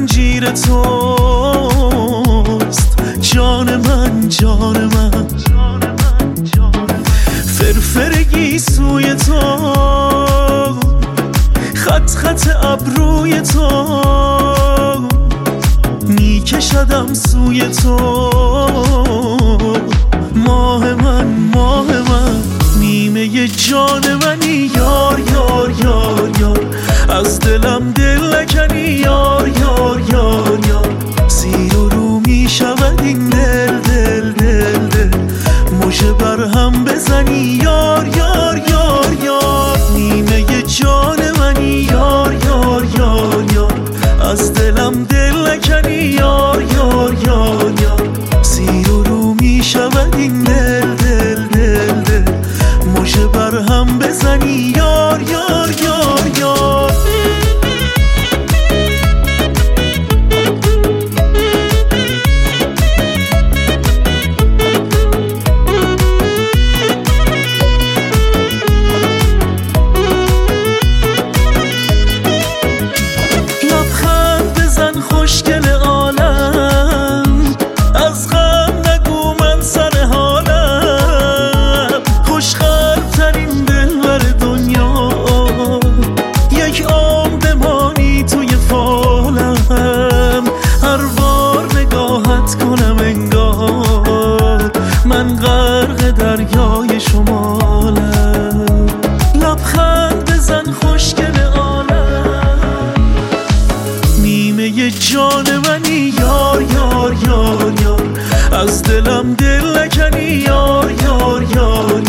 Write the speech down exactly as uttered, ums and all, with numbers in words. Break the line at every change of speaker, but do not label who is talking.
زنجیر توست جان من جان من، فرفر گیسوی تو، خط خط ابروی تو، میکشدم سوی تو. ماه من ماه من، نیمه جان منی یار یار یار یار، از دلم دل نکنی یار یار یار یار. زیر و رو میشود این دل دل دل دل، مژه بر هم بزنی یار یار یار یار. نیمه جان منی یار یار یار یار، از دلم دل نکنی یار یار یار یار. زیر و رو میشود این دل دل دل دل، مژه بر هم بزنی یار یار یار یار. خوشگل عالم، از غم نگو من سر حالم. خوشخلق ترین دلبر دنیا، یک عمر بمانی توی فالم. هر بار نگاهت کنم انگار من غرق دریای شمالم. لبخند بزن خوشگل جان منی یار یار یار یار، از دلم دل نکنی یار یار یار